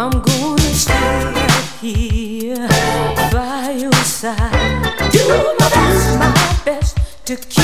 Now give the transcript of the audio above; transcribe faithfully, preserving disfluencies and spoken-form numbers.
I'm gonna stay right here by your side. Do my best, my best to keep